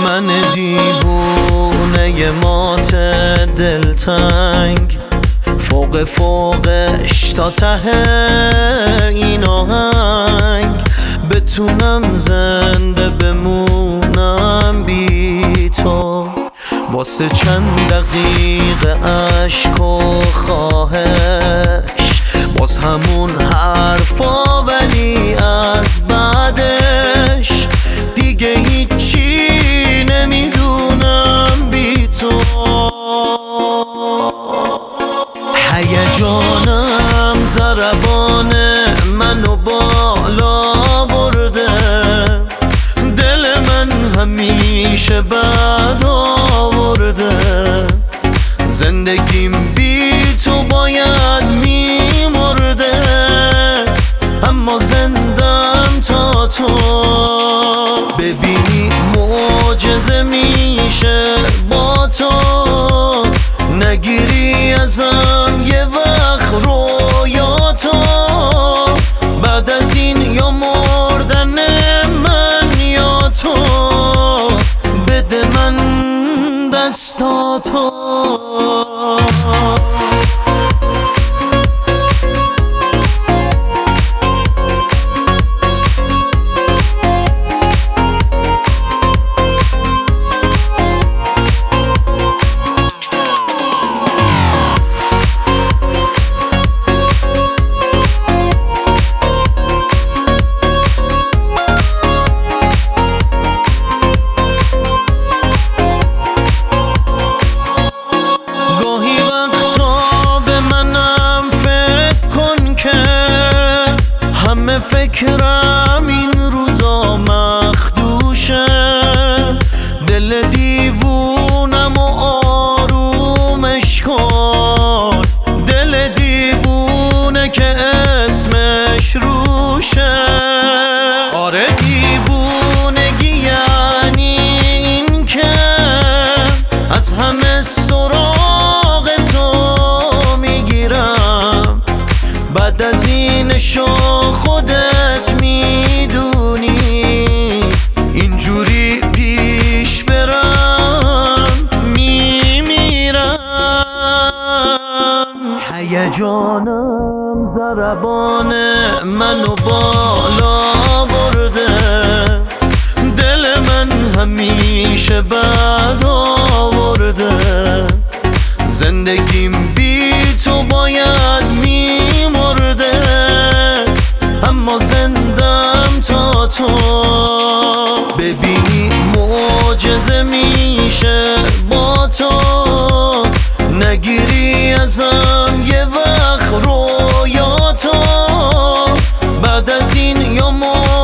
من دیوونه مات دلتنگ، فوقش تا ته این آهنگ، بتونم زنده بمونم بی تو. واسه چند دقیقه عشق و خواهش، باز همون حرفا، ولی از بعدش دیگه هیچی نمیدونم بی تو. هیجانم ضربان منو بالا برده، دل من همیشه بد آورده. زندگیم بی تو باید میمرده، اما زندم تا تو ببینی معجزه میشه با تو. نگیری ازم یه وقت رویاتو، بعد از این یا مردن من یا تو، بده من دستاتو. همه فکرم این روزا مخدوشه، دل دیوونم و آرومش کن. دل دیوونه که اسمش روشه، آره دیوونگی یعنی این که از همه سراغ تو میگیرم. بعد از اینشو خودت میدونی، اینجوری پیش برم میمیرم. هیجانم ضربان منو بالا برده، دل من همیشه بد آورده. زندگیم بی تو باید میمرده، اما زندم تا تو ببینی معجزه میشه با تو. نگیری ازم یه وقت رویاتو، بعد از این یا